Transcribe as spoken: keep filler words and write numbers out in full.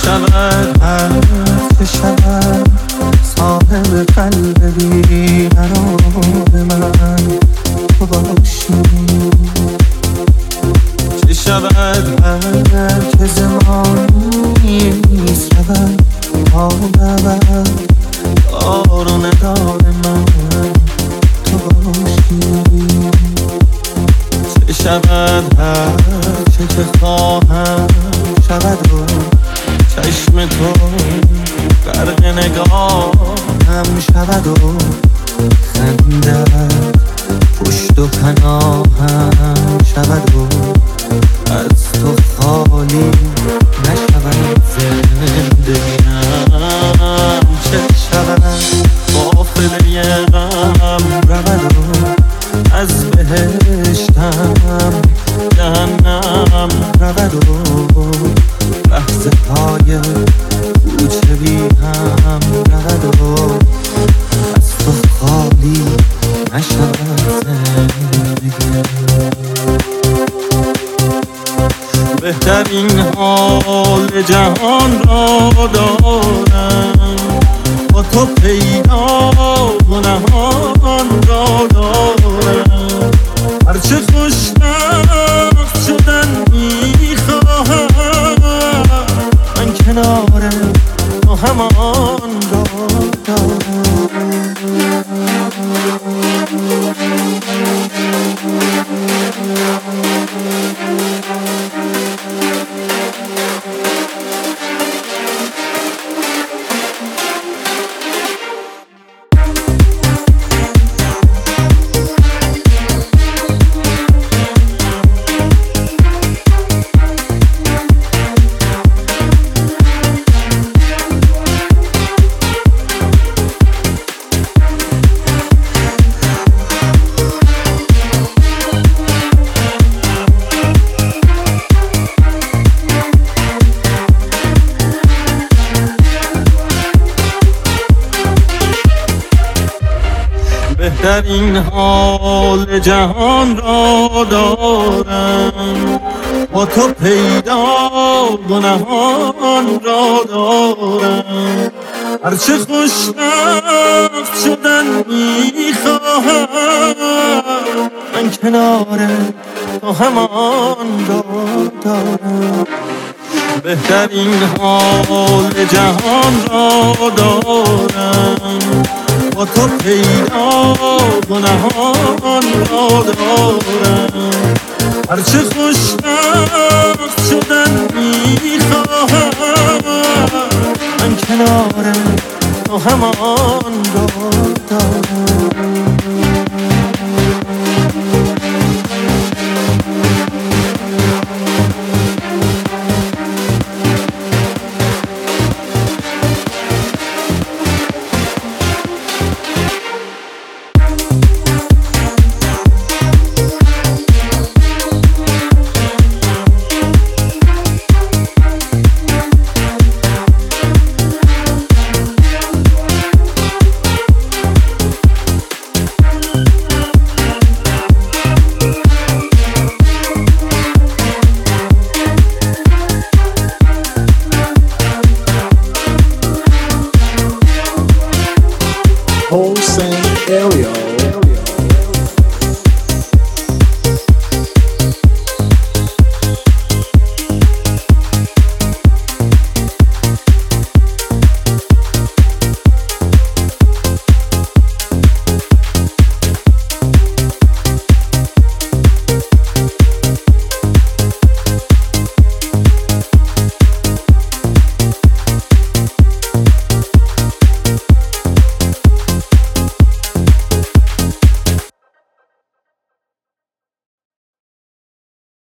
شود هر چه شود صاحب قلب بیقرار من تو باشی. چه شود هر که زمانی شود تا بود دار و ندار من تو باشی. چه شود هر چه که خواهم شود و چشم تو غرق نگاهم شود و خندت پشت و پناهم شود و از تو خالی نشود زندگیم. چه شود قافله غم رود و از بهشتم جهنم رود و لحظه های کوچه بی هم رود و از تو خالی نشود زندگیم. بهترین حال جهان را دارم با تو پیدا و نهان را دارم. هرچه خوشبخت شدن میخواهم من کنار تو همان را دارم. در این حال جهان را دارم با تو پیدا و نهان را دارم. هرچه خوشبخت شدن میخواهم من کنار تو همان را دارم. بهترین حال جهان را دارم با تو پیدا و نهان را دارم. هرچه خوشبخت